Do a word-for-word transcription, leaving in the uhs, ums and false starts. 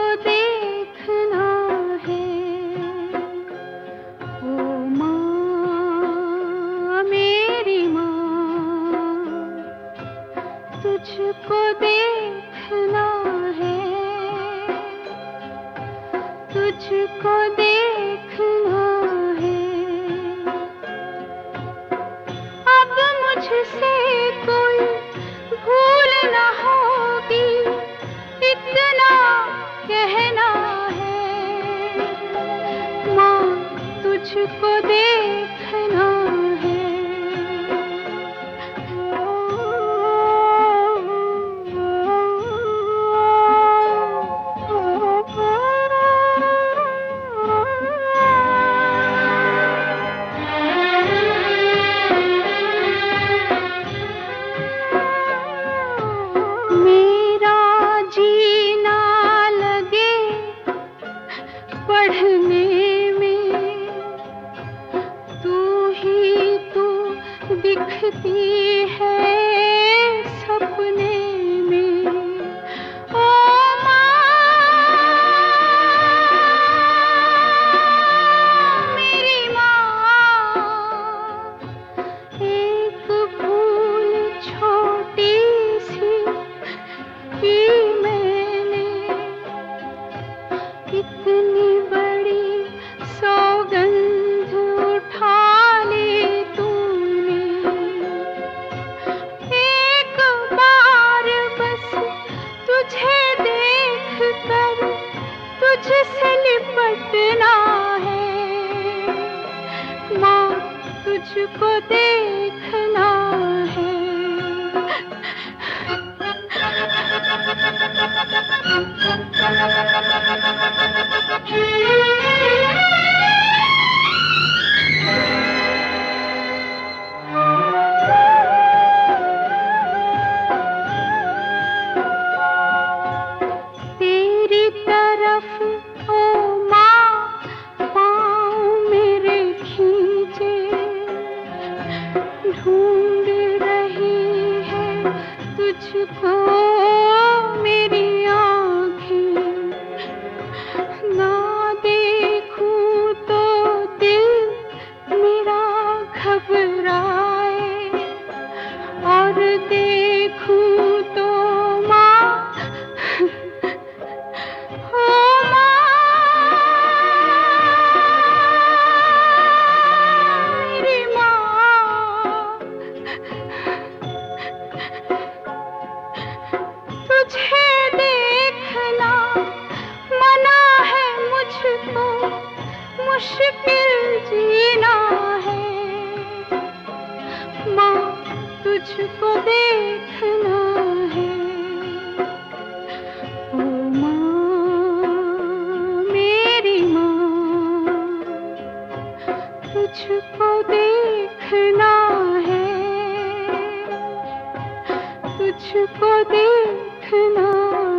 देखना है। ओ माँ मेरी माँ, तुझको देखना है, तुझको देखना है। अब मुझसे कोई भूल न होगी, इतना कहना है। माँ तुझको देखना है। मेरा जीना लगे पढ़ने में, तू ही तू दिखती है सपने में। ओ माँ मेरी माँ, एक भूल छोटी सी की मैंने, इतनी बड़ी सौगंध उठा ली तूने। एक बार बस तुझे देख कर तुझसे लिपटना है। माँ तुझको देखना है। तेरी तरफ ओ माँ पाँव मेरे खींचे, ढूंढ रही है तुझको मेरी आँखें। ना देखूं तो दिल मेरा घबराए, और देखूं तो माँ, ओ माँ मेरी माँ, तुझे देखना मना है मुझको, मुश्किल जीना है। माँ तुझको देखना है। ओ माँ मेरी माँ, तुझको देखना है, तुझको देखना